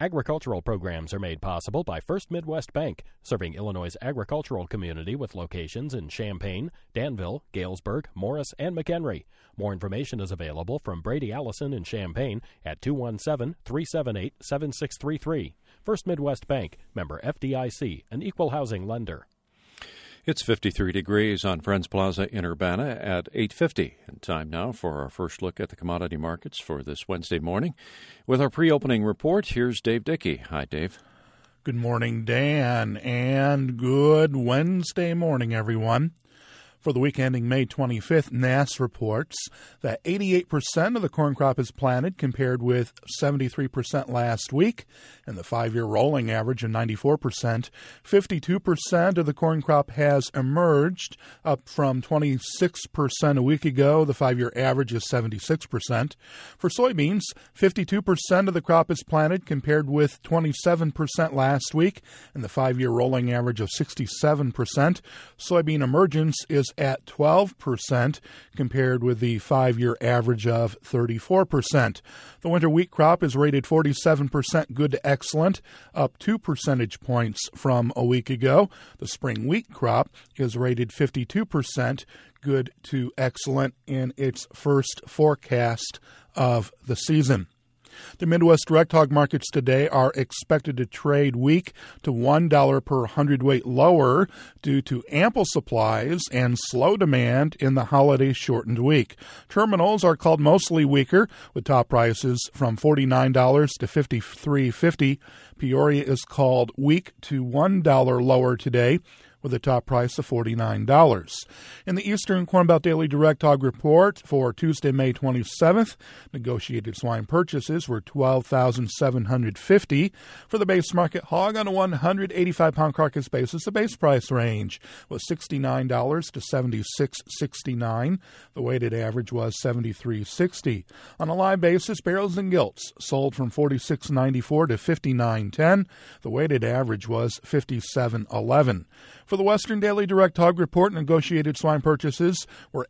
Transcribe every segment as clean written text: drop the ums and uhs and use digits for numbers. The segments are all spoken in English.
Agricultural programs are made possible by First Midwest Bank, serving Illinois' agricultural community with locations in Champaign, Danville, Galesburg, Morris, and McHenry. More information is available from Brady Allison in Champaign at 217-378-7633. First Midwest Bank, member FDIC, an equal housing lender. It's 53 degrees on Friends Plaza in Urbana at 8:50. And time now for our first look at the commodity markets for this Wednesday morning. With our pre-opening report, here's Dave Dickey. Hi, Dave. Good morning, Dan, and good Wednesday morning, everyone. For the week ending May 25th, NASS reports that 88% of the corn crop is planted compared with 73% last week, and the 5-year rolling average of 94%. 52% of the corn crop has emerged, up from 26% a week ago. The 5-year average is 76%. For soybeans, 52% of the crop is planted compared with 27% last week, and the 5-year rolling average of 67%. Soybean emergence is at 12% compared with the 5-year average of 34%. The winter wheat crop is rated 47% good to excellent, up 2 percentage points from a week ago. The spring wheat crop is rated 52% good to excellent in its first forecast of the season. The Midwest direct hog markets today are expected to trade weak to $1 per hundredweight lower due to ample supplies and slow demand in the holiday-shortened week. Terminals are called mostly weaker, with top prices from $49 to $53.50. Peoria is called weak to $1 lower today, with a top price of $49. In the Eastern Corn Belt Daily Direct Hog Report for Tuesday, May 27th, negotiated swine purchases were $12,750. For the base market hog on a 185-pound carcass basis, the base price range was $69 to $76.69. The weighted average was $73.60. On a live basis, barrels and gilts sold from $46.94 to $59.10. The weighted average was $57.11. For the Western Daily Direct Hog Report, negotiated swine purchases were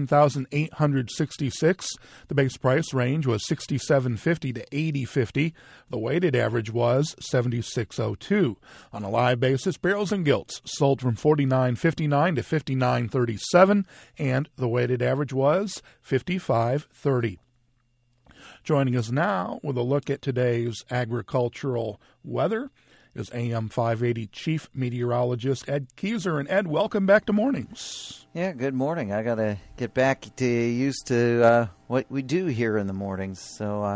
$18,866. The base price range was $67.50 to $80.50. The weighted average was $76.02. On a live basis, barrels and gilts sold from $49.59 to $59.37, and the weighted average was $55.30. Joining us now with a look at today's agricultural weather is AM 580 Chief Meteorologist Ed Keezer. And Ed, welcome back to Mornings. Yeah, good morning. I got to get back to used to what we do here in the mornings. So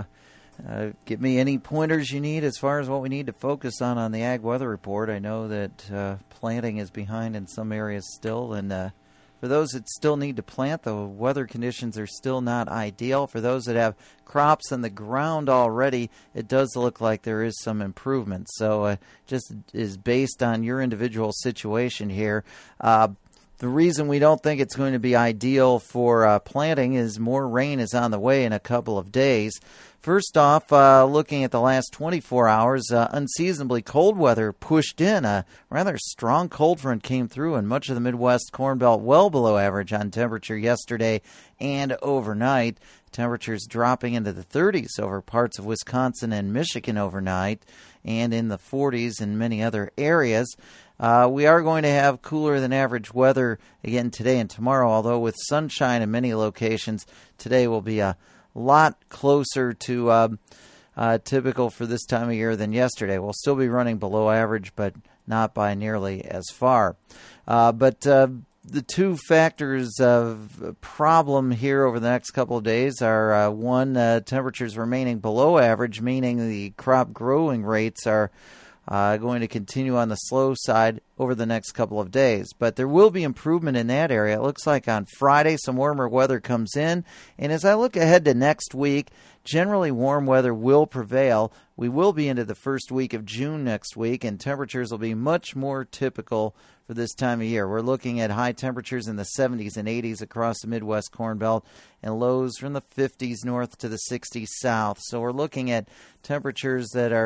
give me any pointers you need as far as what we need to focus on the Ag Weather Report. I know that planting is behind in some areas still, and for those that still need to plant, the weather conditions are still not ideal. For those that have crops in the ground already, it does look like there is some improvement. So just is based on your individual situation here. The reason we don't think it's going to be ideal for planting is more rain is on the way in a couple of days. First off, looking at the last 24 hours, unseasonably cold weather pushed in. A rather strong cold front came through, and much of the Midwest Corn Belt well below average on temperature yesterday and overnight. Temperatures dropping into the 30s over parts of Wisconsin and Michigan overnight, and in the 40s in many other areas. We are going to have cooler than average weather again today and tomorrow, although with sunshine in many locations, today will be a lot closer to typical for this time of year than yesterday. We'll still be running below average, but not by nearly as far. But the two factors of problem here over the next couple of days are, one, temperatures remaining below average, meaning the crop growing rates are going to continue on the slow side over the next couple of days. But there will be improvement in that area. It looks like on Friday some warmer weather comes in. And as I look ahead to next week, generally warm weather will prevail. We will be into the first week of June next week, and temperatures will be much more typical for this time of year. We're looking at high temperatures in the 70s and 80s across the Midwest Corn Belt, and lows from the 50s north to the 60s south. So we're looking at temperatures that are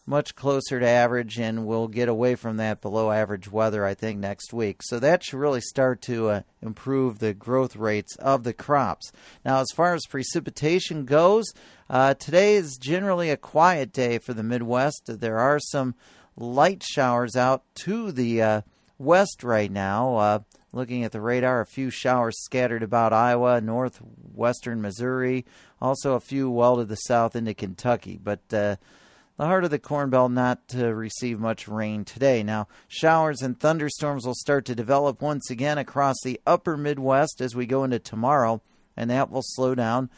much closer to average, and we'll get away from that below average weather, I think, next week. So that should really start to improve the growth rates of the crops. Now, as far as precipitation goes, today is generally a quiet day for the Midwest. There are some light showers out to the west right now. Looking at the radar, a few showers scattered about Iowa, northwestern Missouri, also a few well to the south into Kentucky. But the heart of the Corn Belt not to receive much rain today. Now, showers and thunderstorms will start to develop once again across the upper Midwest as we go into tomorrow, and that will slow down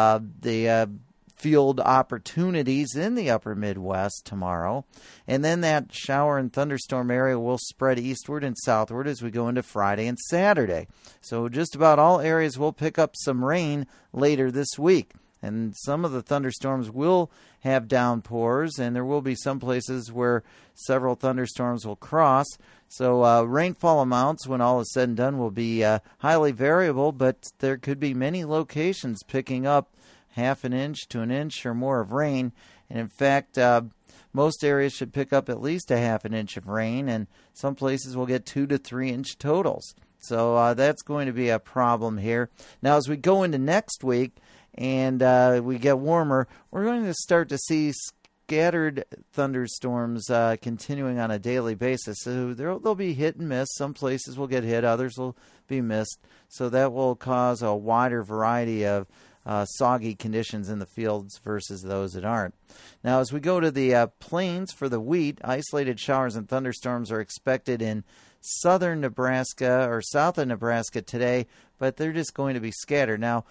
the field opportunities in the upper Midwest tomorrow. And then that shower and thunderstorm area will spread eastward and southward as we go into Friday and Saturday. So just about all areas will pick up some rain later this week. And some of the thunderstorms will have downpours, and there will be some places where several thunderstorms will cross. So rainfall amounts, when all is said and done, will be highly variable, but there could be many locations picking up half an inch to an inch or more of rain. And in fact, most areas should pick up at least a half an inch of rain, and some places will get 2 to 3 inch totals. So that's going to be a problem here. Now, as we go into next week and we get warmer, we're going to start to see scattered thunderstorms continuing on a daily basis. So they'll be hit and miss. Some places will get hit, others will be missed. So that will cause a wider variety of soggy conditions in the fields versus those that aren't. Now, as we go to the plains for the wheat, isolated showers and thunderstorms are expected in southern Nebraska or south of Nebraska today, but they're just going to be scattered. Now,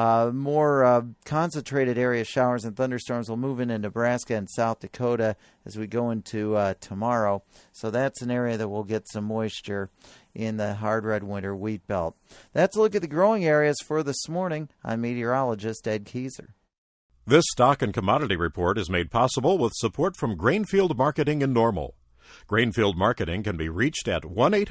more concentrated area showers and thunderstorms will move into Nebraska and South Dakota as we go into tomorrow. So that's an area that will get some moisture in the hard red winter wheat belt. That's a look at the growing areas for this morning. I'm meteorologist Ed Kieser. This stock and commodity report is made possible with support from Grainfield Marketing in Normal. Grainfield Marketing can be reached at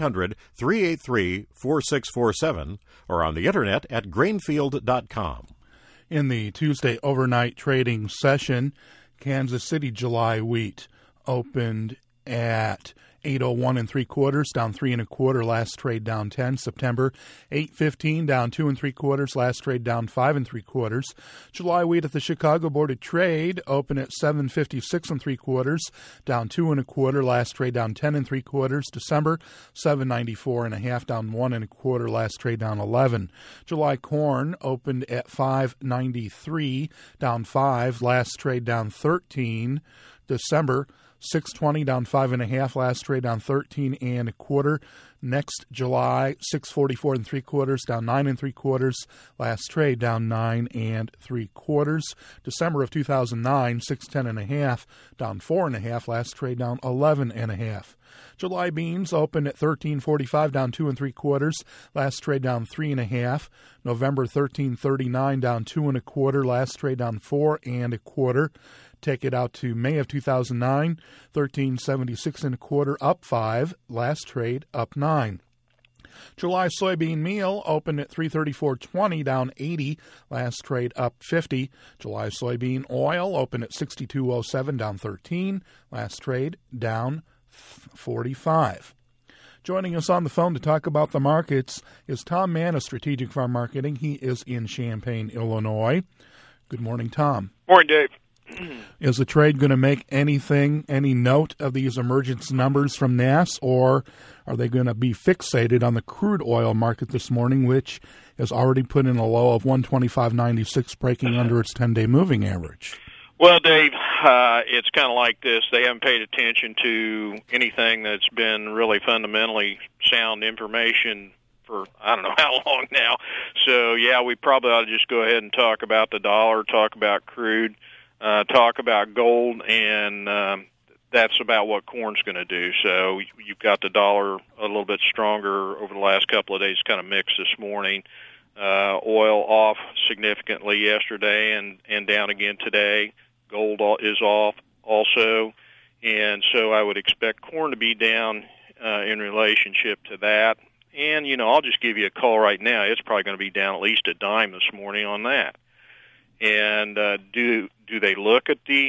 1-800-383-4647 or on the internet at grainfield.com. In the Tuesday overnight trading session, Kansas City July wheat opened at 801 3/4, down 3 1/4. Last trade down 10. September 815, down 2 3/4. Last trade down 5 3/4. July wheat at the Chicago Board of Trade opened at 756 3/4, down 2 1/4. Last trade down 10 3/4. December 794 1/2, down 1 1/4. Last trade down 11. July corn opened at 593, down 5. Last trade down 13. December 620, down 5 1/2. Last trade down 13 1/4. Next July 644 3/4, down 9 3/4. Last trade down 9 3/4. December of 2009 610 1/2, down 4 1/2. Last trade down 11 1/2. July beans opened at 1345, down 2 3/4. Last trade down 3 1/2. November 1339, down 2 1/4. Last trade down 4 1/4. Take it out to May of 2009, 1376 1/4, up 5. Last trade up 9. July soybean meal opened at 334.20, down 80. Last trade up 50. July soybean oil opened at 62.07, down 13. Last trade down 45. Joining us on the phone to talk about the markets is Tom Mann of Strategic Farm Marketing. He is in Champaign, Illinois. Good morning, Tom. Morning, Dave. Is the trade going to make any note of these emergence numbers from NASS, or are they going to be fixated on the crude oil market this morning, which has already put in a low of 125.96, breaking under its 10-day moving average? Well, Dave, it's kind of like this. They haven't paid attention to anything that's been really fundamentally sound information for I don't know how long now. So, yeah, we probably ought to just go ahead and talk about the dollar, talk about crude, talk about gold, and that's about what corn's going to do. So you've got the dollar a little bit stronger over the last couple of days, kind of mixed this morning. Oil off significantly yesterday and down again today. Gold is off also. And so I would expect corn to be down in relationship to that. And, I'll just give you a call right now. It's probably going to be down at least a dime this morning on that. And do they look at the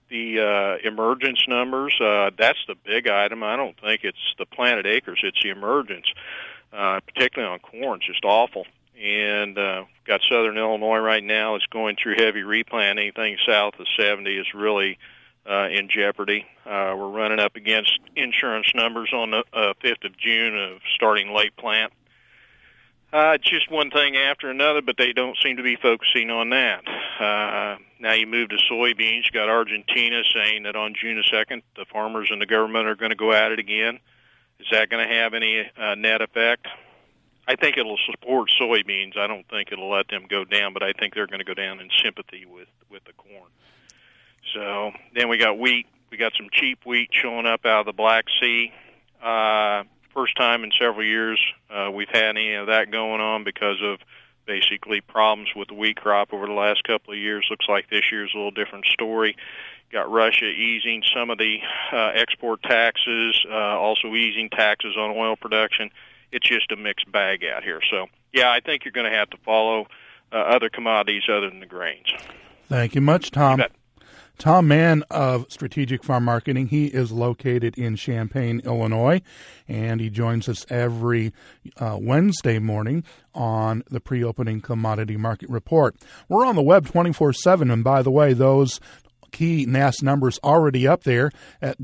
the emergence numbers. That's the big item. I don't think it's the planted acres. It's the emergence, particularly on corn. It's just awful. And got southern Illinois right now. It's going through heavy replant. Anything south of 70 is really in jeopardy. We're running up against insurance numbers on the 5th of June of starting late plant. It's just one thing after another, but they don't seem to be focusing on that. Now you move to soybeans. You got Argentina saying that on June 2nd, the farmers and the government are going to go at it again. Is that going to have any net effect? I think it'll support soybeans. I don't think it'll let them go down, but I think they're going to go down in sympathy with the corn. So then we got wheat. We got some cheap wheat showing up out of the Black Sea. First time in several years we've had any of that going on because of basically problems with the wheat crop over the last couple of years. Looks like this year's a little different story. Got Russia easing some of the export taxes, also easing taxes on oil production. It's just a mixed bag out here. So, yeah, I think you're going to have to follow other commodities other than the grains. Thank you much, Tom. You bet. Tom Mann of Strategic Farm Marketing. He is located in Champaign, Illinois, and he joins us every Wednesday morning on the pre-opening commodity market report. We're on the web 24/7, and by the way, those key NASS numbers already up there at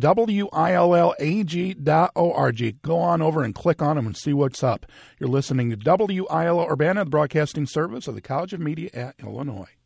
WILLAG.org. Go on over and click on them and see what's up. You're listening to WILL Urbana, the broadcasting service of the College of Media at Illinois.